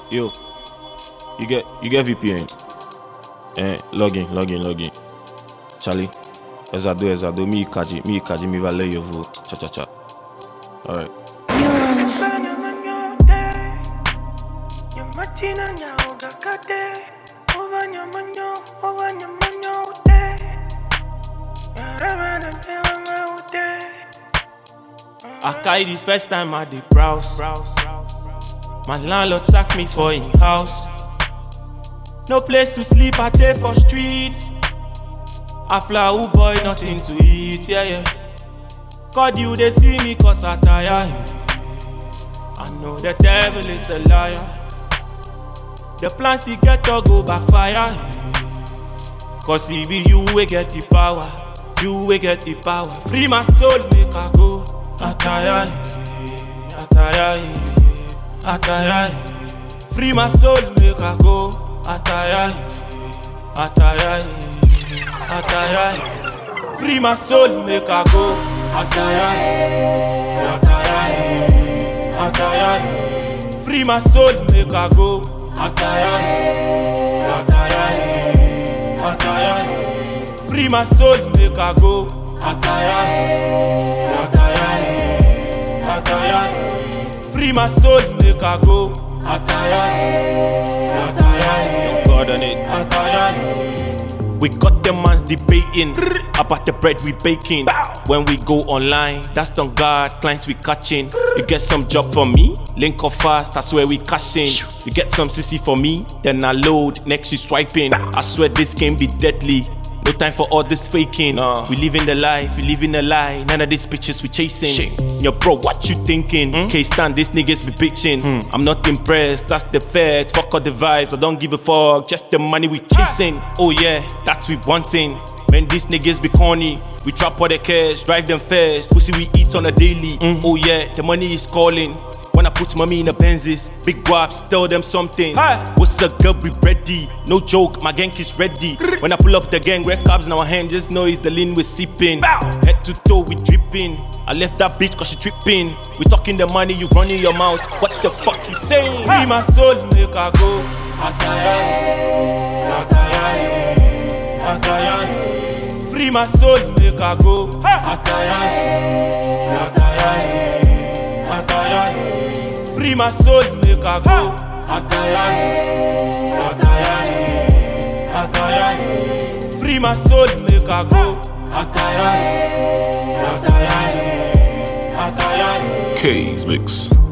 Yo, you get VPN. Log in. Charlie, Ezado, mi kaji, mi va lay your vote. Cha. Alright. I carry the first time I dey browse. My landlord sack me for him house. No place to sleep, I take for streets. After who boy, nothing to eat, yeah. God, you they see me cause I tire. I know the devil is a liar. The plans he get to go backfire. Cause he be you we get the power. You we get the power. Free my soul, make I go. I tire. Free my soul, make I go. I tire. Free my soul, make I go. I tire. Free my soul, make I go. I tire. Free my soul, make I go. I tire. Free my soul, make I go. I tire. God on it. We got them mans debating about the bread we baking. When we go online, that's on guard, clients we catching. You get some job for me, link up fast, that's where we cashing. You get some CC for me, then I load, next you swiping. I swear this game be deadly. No time for all this faking. We living the life, none of these bitches we chasing. Yo bro, what you thinking? Can't stand these niggas be bitching. I'm not impressed, that's the fact. Fuck all the vibes, I don't give a fuck. Just the money we chasing. Oh yeah, that's we wanting. Man, these niggas be corny. We trap all the cash, drive them fast. Pussy we eat on a daily. Oh yeah, the money is calling. When I put mommy in the Benzes, big guaps, tell them something. What's up, girl, we ready? No joke, my gang is ready. When I pull up the gang, red cabs in our hand, just know it's the lean we're sipping. Head to toe, we dripping. I left that bitch cause she tripping. We talking the money, you running your mouth. What the fuck you saying? Free my soul, make I go. I tire. Free my soul, make I go. I tire. Free my soul, make I go. I tire. Free my soul, make I go. I tire. K's Mix.